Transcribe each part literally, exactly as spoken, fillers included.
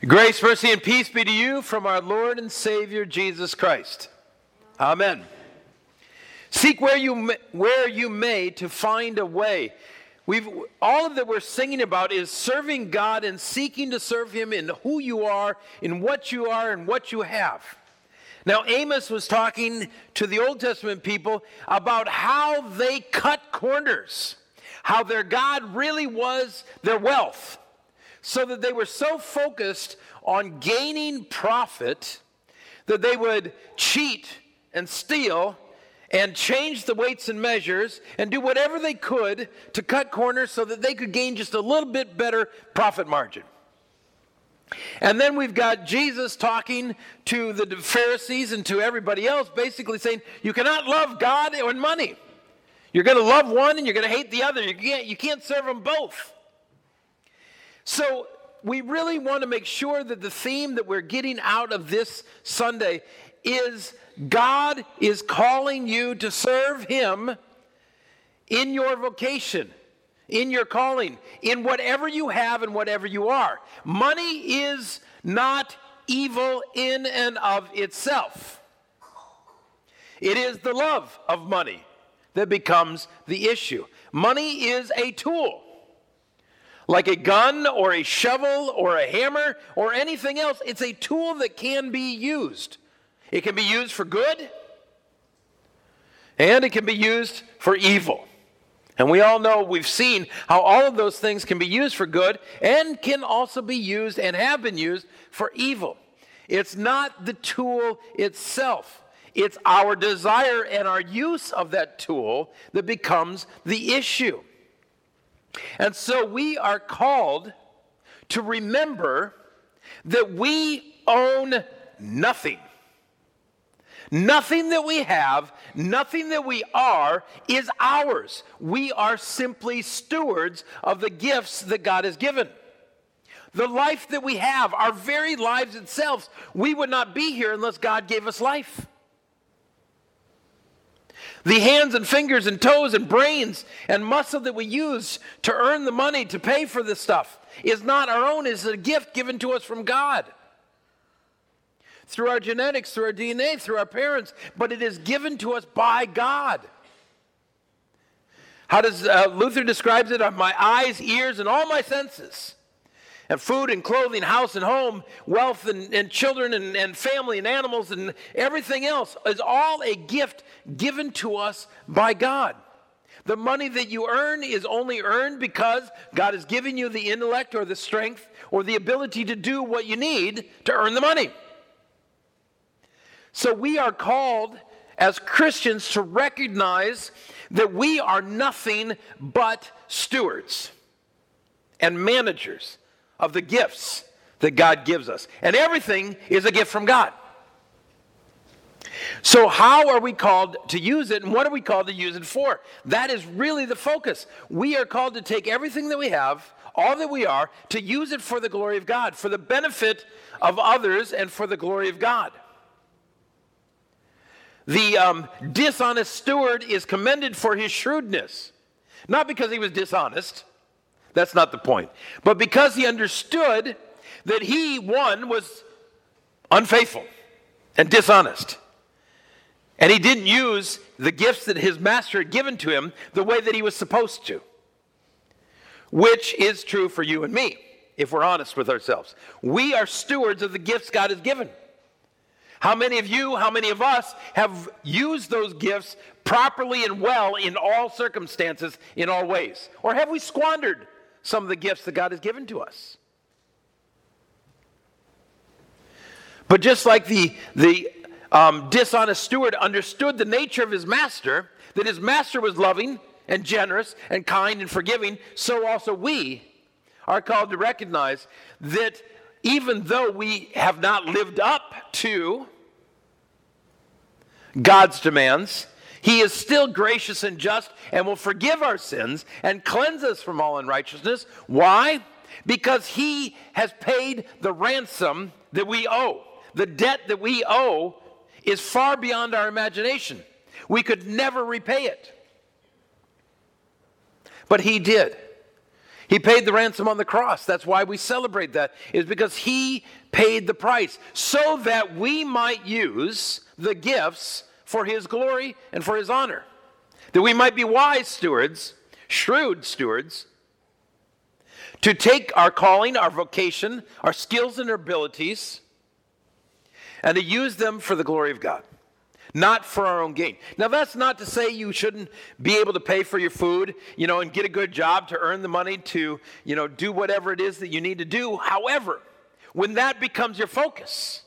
Grace, mercy, and peace be to you from our Lord and Savior Jesus Christ. Amen. Seek where you where you may to find a way. We've all of that we're singing about is serving God and seeking to serve Him in who you are, in what you are, and what you have. Now, Amos was talking to the Old Testament people about how they cut corners, how their God really was their wealth, so that they were so focused on gaining profit that they would cheat and steal and change the weights and measures and do whatever they could to cut corners so that they could gain just a little bit better profit margin. And then we've got Jesus talking to the Pharisees and to everybody else, basically saying, you cannot love God and money. You're going to love one and you're going to hate the other. You can't, you can't serve them both. So we really want to make sure that the theme that we're getting out of this Sunday is God is calling you to serve Him in your vocation, in your calling, in whatever you have and whatever you are. Money is not evil in and of itself. It is the love of money that becomes the issue. Money is a tool. Like a gun or a shovel or a hammer or anything else, it's a tool that can be used. It can be used for good, and it can be used for evil. And we all know, we've seen how all of those things can be used for good and can also be used and have been used for evil. It's not the tool itself. It's our desire and our use of that tool that becomes the issue. And so we are called to remember that we own nothing. Nothing that we have, nothing that we are, is ours. We are simply stewards of the gifts that God has given. The life that we have, our very lives itself, we would not be here unless God gave us life. The hands and fingers and toes and brains and muscle that we use to earn the money to pay for this stuff is not our own. It's a gift given to us from God. Through our genetics, through our D N A, through our parents, but it is given to us by God. How does uh, Luther describes it? Of my eyes, ears, and all my senses. And food and clothing, house and home, wealth and, and children and, and family and animals and everything else is all a gift given to us by God. The money that you earn is only earned because God has given you the intellect or the strength or the ability to do what you need to earn the money. So we are called as Christians to recognize that we are nothing but stewards and managers of the gifts that God gives us. And everything is a gift from God. So how are we called to use it, and what are we called to use it for? That is really the focus. We are called to take everything that we have, all that we are, to use it for the glory of God, for the benefit of others and for the glory of God. The um, dishonest steward is commended for his shrewdness, not because he was dishonest. That's not the point. But because he understood that he, one, was unfaithful and dishonest. And he didn't use the gifts that his master had given to him the way that he was supposed to. Which is true for you and me, if we're honest with ourselves. We are stewards of the gifts God has given. How many of you, how many of us have used those gifts properly and well in all circumstances, in all ways? Or have we squandered some of the gifts that God has given to us? But just like the, the um, dishonest steward understood the nature of his master, that his master was loving and generous and kind and forgiving, so also we are called to recognize that even though we have not lived up to God's demands, He is still gracious and just and will forgive our sins and cleanse us from all unrighteousness. Why? Because He has paid the ransom that we owe. The debt that we owe is far beyond our imagination. We could never repay it. But He did. He paid the ransom on the cross. That's why we celebrate that, is because he paid the price so that we might use the gifts for his glory and for his honor. That we might be wise stewards, shrewd stewards, to take our calling, our vocation, our skills and our abilities, and to use them for the glory of God, not for our own gain. Now, that's not to say you shouldn't be able to pay for your food, you know, and get a good job to earn the money to, you know, do whatever it is that you need to do. However, when that becomes your focus,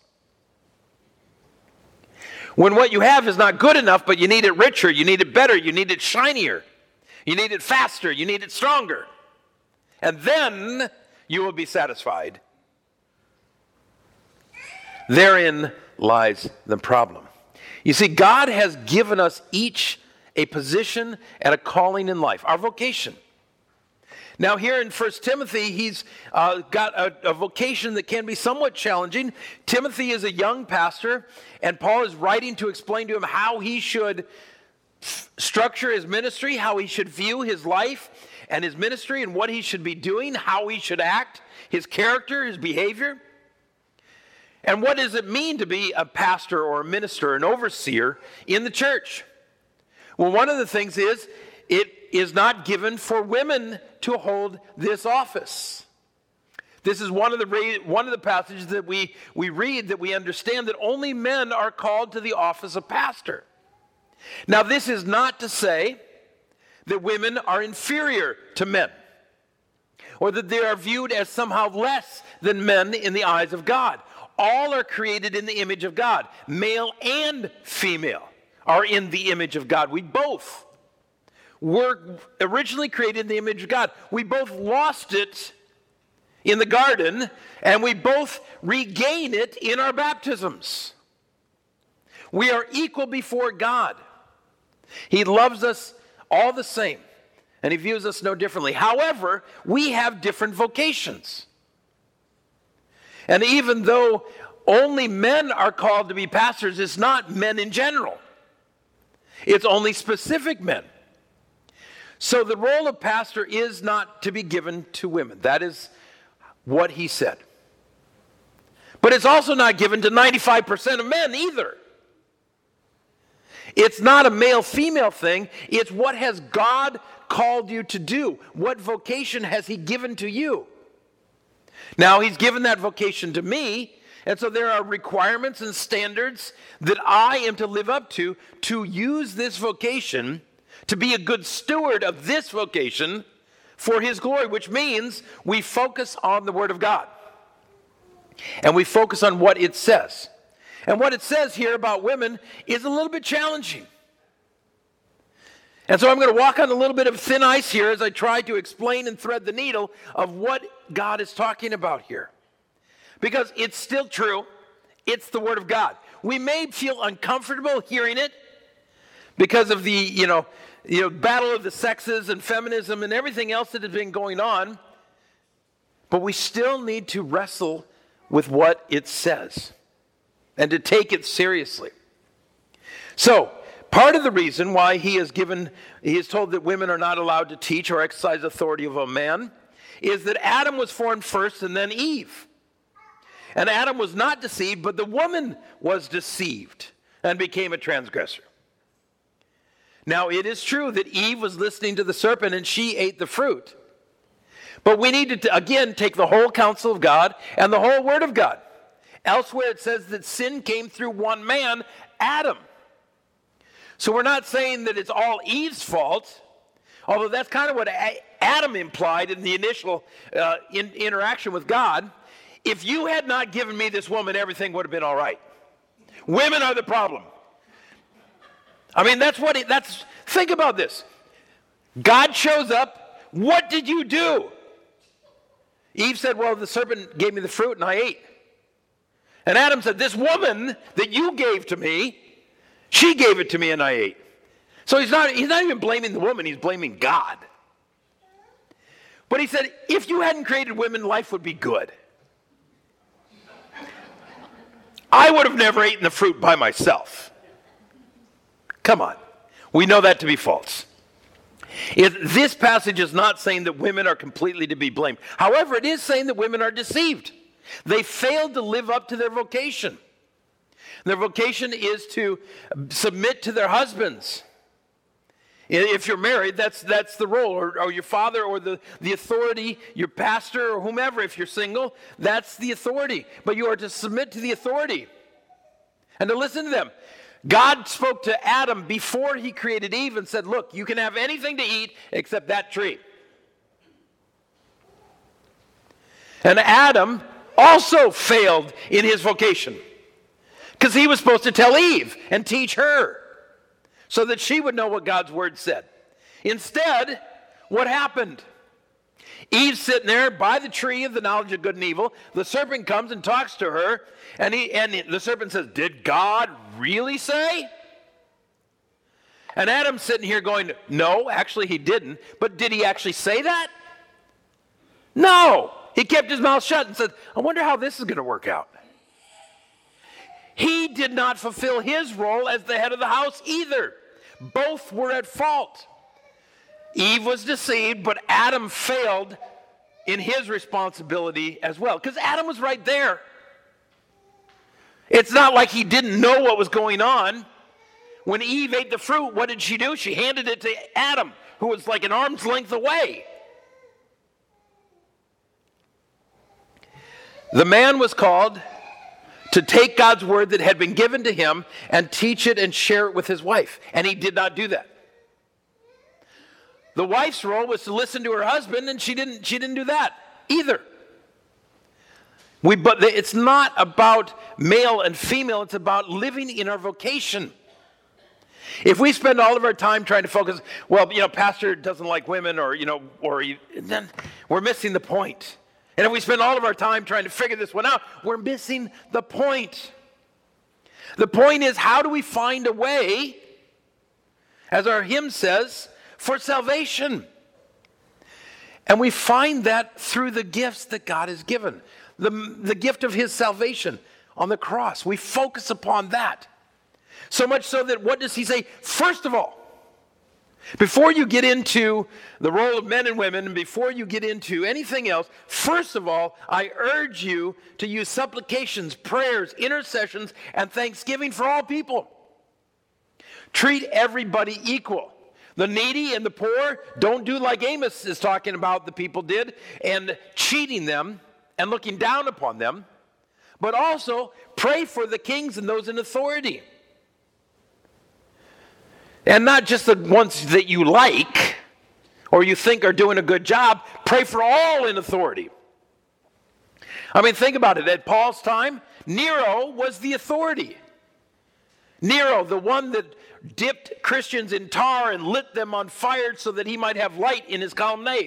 when what you have is not good enough, but you need it richer, you need it better, you need it shinier, you need it faster, you need it stronger, and then you will be satisfied. Therein lies the problem. You see, God has given us each a position and a calling in life, our vocation. Now here in First Timothy, he's uh, got a, a vocation that can be somewhat challenging. Timothy is a young pastor, and Paul is writing to explain to him how he should f- structure his ministry, how he should view his life and his ministry, and what he should be doing, how he should act, his character, his behavior. And what does it mean to be a pastor or a minister, an overseer in the church? Well, one of the things is it is not given for women to hold this office. This is one of the one of the passages that we, we read that we understand that only men are called to the office of pastor. Now, this is not to say that women are inferior to men, or that they are viewed as somehow less than men in the eyes of God. All are created in the image of God. Male and female are in the image of God. We both were originally created in the image of God. We both lost it in the garden, and we both regain it in our baptisms. We are equal before God. He loves us all the same, and he views us no differently. However, we have different vocations. And even though only men are called to be pastors, it's not men in general. It's only specific men. So the role of pastor is not to be given to women. That is what he said. But it's also not given to ninety-five percent of men either. It's not a male-female thing. It's what has God called you to do? What vocation has he given to you? Now, he's given that vocation to me, and so there are requirements and standards that I am to live up to to use this vocation, to be a good steward of this vocation for his glory, which means we focus on the Word of God. And we focus on what it says. And what it says here about women is a little bit challenging. And so I'm going to walk on a little bit of thin ice here as I try to explain and thread the needle of what God is talking about here. Because it's still true. It's the Word of God. We may feel uncomfortable hearing it because of the, you know, you know, battle of the sexes and feminism and everything else that has been going on. But we still need to wrestle with what it says and to take it seriously. So, part of the reason why he has given, he is told that women are not allowed to teach or exercise authority of a man is that Adam was formed first and then Eve. And Adam was not deceived, but the woman was deceived and became a transgressor. Now, it is true that Eve was listening to the serpent and she ate the fruit. But we need to, again, take the whole counsel of God and the whole Word of God. Elsewhere it says that sin came through one man, Adam. So we're not saying that it's all Eve's fault, although that's kind of what Adam implied in the initial uh, in, interaction with God. If you had not given me this woman, everything would have been all right. Women are the problem. I mean, that's what it, that's, think about this. God shows up. What did you do? Eve said, well, the serpent gave me the fruit and I ate. And Adam said, this woman that you gave to me, she gave it to me and I ate. So he's not, he's not even blaming the woman, he's blaming God. But he said, if you hadn't created women, life would be good. I would have never eaten the fruit by myself. Come on. We know that to be false. It, this passage is not saying that women are completely to be blamed. However, it is saying that women are deceived. They failed to live up to their vocation. Their vocation is to submit to their husbands. If you're married, that's that's the role, or, or your father, or the, the authority, your pastor, or whomever. If you're single, that's the authority. But you are to submit to the authority and to listen to them. God spoke to Adam before he created Eve and said, look, you can have anything to eat except that tree. And Adam also failed in his vocation because he was supposed to tell Eve and teach her so that she would know what God's word said. Instead, what happened? Eve's sitting there by the tree of the knowledge of good and evil. The serpent comes and talks to her, and, he, and the serpent says, did God really say? And Adam's sitting here going, no, actually he didn't. But did he actually say that? No. He kept his mouth shut and said, I wonder how this is going to work out. He did not fulfill his role as the head of the house either. Both were at fault. Eve was deceived, but Adam failed in his responsibility as well, because Adam was right there. It's not like he didn't know what was going on. When Eve ate the fruit, what did she do? She handed it to Adam, who was like an arm's length away. The man was called to take God's word that had been given to him and teach it and share it with his wife, and he did not do that. The wife's role was to listen to her husband, and she didn't, she didn't do that either. We, but it's not about male and female. It's about living in our vocation. If we spend all of our time trying to focus, well, you know, pastor doesn't like women, or, you know, or he, then we're missing the point. And if we spend all of our time trying to figure this one out, we're missing the point. The point is, how do we find a way, as our hymn says, for salvation? And we find that through the gifts that God has given. The, the gift of his salvation on the cross. We focus upon that. So much so that, what does he say? First of all, before you get into the role of men and women, and before you get into anything else, first of all, I urge you to use supplications, prayers, intercessions, and thanksgiving for all people. Treat everybody equal. The needy and the poor, don't do like Amos is talking about the people did, and cheating them and looking down upon them, but also pray for the kings and those in authority. And not just the ones that you like or you think are doing a good job. Pray for all in authority. I mean, think about it. At Paul's time, Nero was the authority. Nero, the one that dipped Christians in tar and lit them on fire so that he might have light in his colonnade.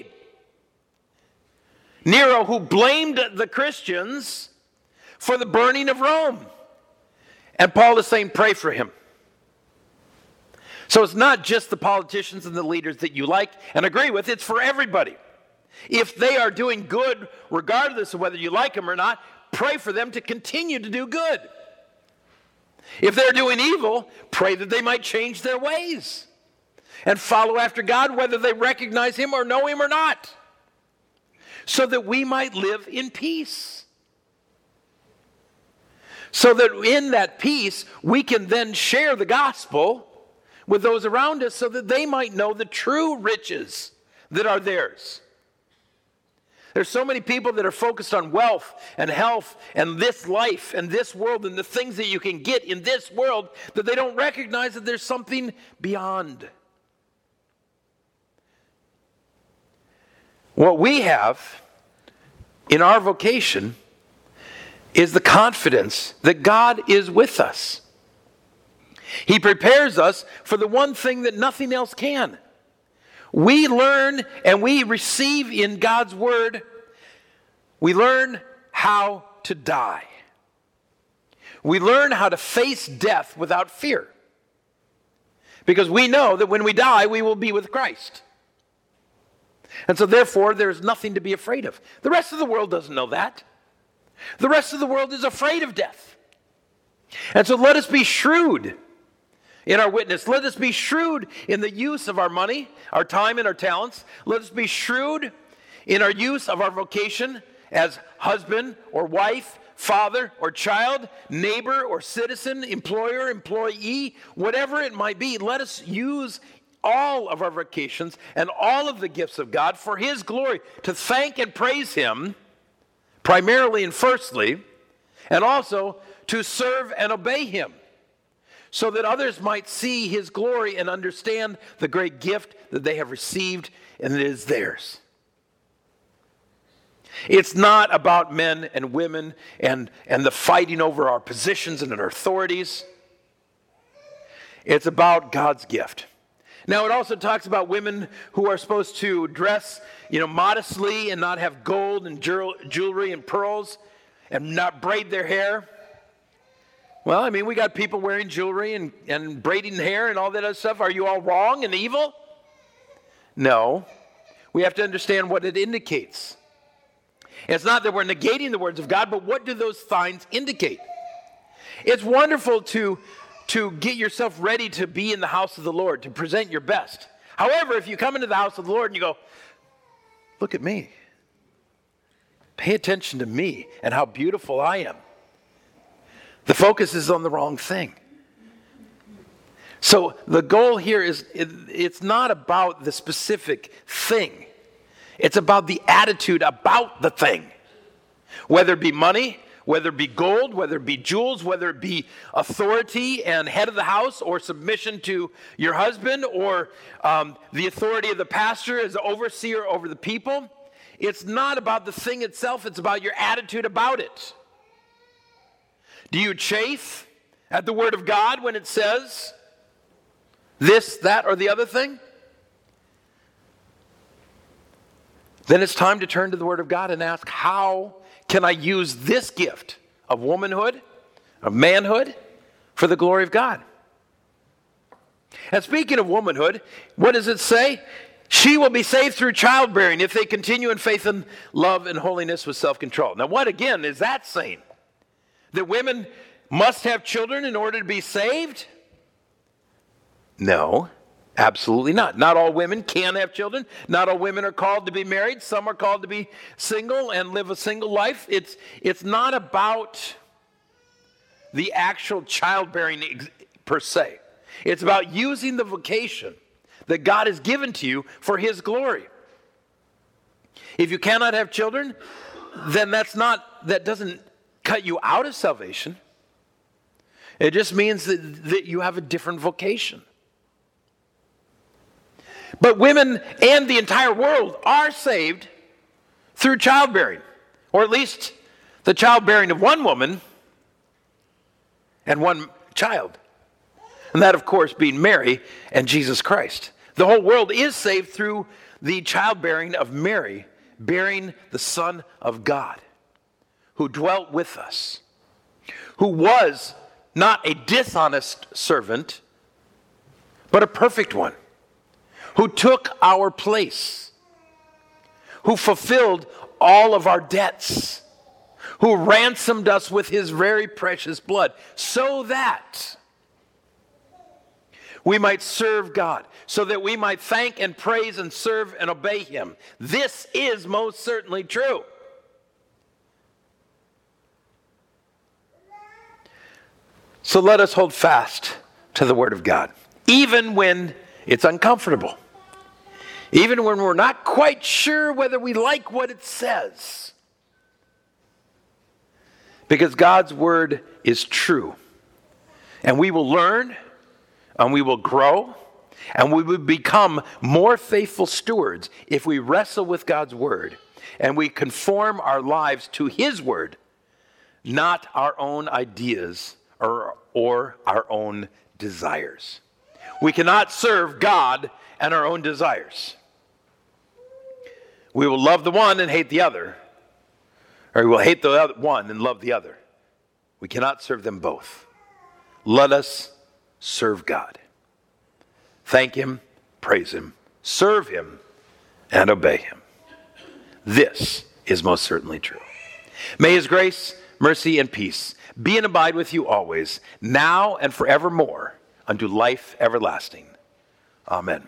Nero, who blamed the Christians for the burning of Rome. And Paul is saying, pray for him. So it's not just the politicians and the leaders that you like and agree with, it's for everybody. If they are doing good, regardless of whether you like them or not, pray for them to continue to do good. If they're doing evil, pray that they might change their ways and follow after God, whether they recognize him or know him or not, so that we might live in peace. So that in that peace, we can then share the gospel with those around us so that they might know the true riches that are theirs. There's so many people that are focused on wealth and health and this life and this world and the things that you can get in this world that they don't recognize that there's something beyond. What we have in our vocation is the confidence that God is with us. He prepares us for the one thing that nothing else can. We learn and we receive in God's word, we learn how to die. We learn how to face death without fear. Because we know that when we die, we will be with Christ. And so therefore, there's nothing to be afraid of. The rest of the world doesn't know that. The rest of the world is afraid of death. And so let us be shrewd in our witness. Let us be shrewd in the use of our money, our time, and our talents. Let us be shrewd in our use of our vocation as husband or wife, father or child, neighbor or citizen, employer, employee, whatever it might be. Let us use all of our vocations and all of the gifts of God for His glory, to thank and praise Him primarily and firstly, and also to serve and obey Him, so that others might see His glory and understand the great gift that they have received and it is theirs. It's not about men and women and, and the fighting over our positions and our authorities. It's about God's gift. Now, it also talks about women who are supposed to dress, you know, modestly and not have gold and jewelry and pearls and not braid their hair. Well, I mean, we got people wearing jewelry and, and braiding hair and all that other stuff. Are you all wrong and evil? No. We have to understand what it indicates. It's not that we're negating the words of God, but what do those signs indicate? It's wonderful to, to get yourself ready to be in the house of the Lord, to present your best. However, if you come into the house of the Lord and you go, look at me. Pay attention to me and how beautiful I am. The focus is on the wrong thing. So the goal here is, it, it's not about the specific thing. It's about the attitude about the thing. Whether it be money, whether it be gold, whether it be jewels, whether it be authority and head of the house, or submission to your husband, or um, the authority of the pastor as overseer over the people. It's not about the thing itself, it's about your attitude about it. Do you chafe at the word of God when it says this, that, or the other thing? Then it's time to turn to the word of God and ask, how can I use this gift of womanhood, of manhood, for the glory of God? And speaking of womanhood, what does it say? She will be saved through childbearing if they continue in faith and love and holiness with self-control. Now, what again is that saying? That women must have children in order to be saved? No, absolutely not. Not all women can have children. Not all women are called to be married. Some are called to be single and live a single life. It's, it's not about the actual childbearing ex- per se. It's about using the vocation that God has given to you for His glory. If you cannot have children, then that's not, that doesn't cut you out of salvation. It just means that, that you have a different vocation. But women and the entire world are saved through childbearing, or at least the childbearing of one woman and one child. And that, of course, being Mary and Jesus Christ. The whole world is saved through the childbearing of Mary, bearing the Son of God, who dwelt with us, who was not a dishonest servant, but a perfect one, who took our place, who fulfilled all of our debts, who ransomed us with His very precious blood, so that we might serve God, so that we might thank and praise and serve and obey Him. This is most certainly true. So let us hold fast to the Word of God, even when it's uncomfortable, even when we're not quite sure whether we like what it says. Because God's Word is true, and we will learn, and we will grow, and we will become more faithful stewards if we wrestle with God's Word and we conform our lives to His Word, not our own ideas or, or our own desires. We cannot serve God and our own desires. We will love the one and hate the other, or we will hate the other one and love the other. We cannot serve them both. Let us serve God. Thank Him, praise Him, serve Him, and obey Him. This is most certainly true. May His grace, mercy, and peace be and abide with you always, now and forevermore. unto life everlasting. Amen.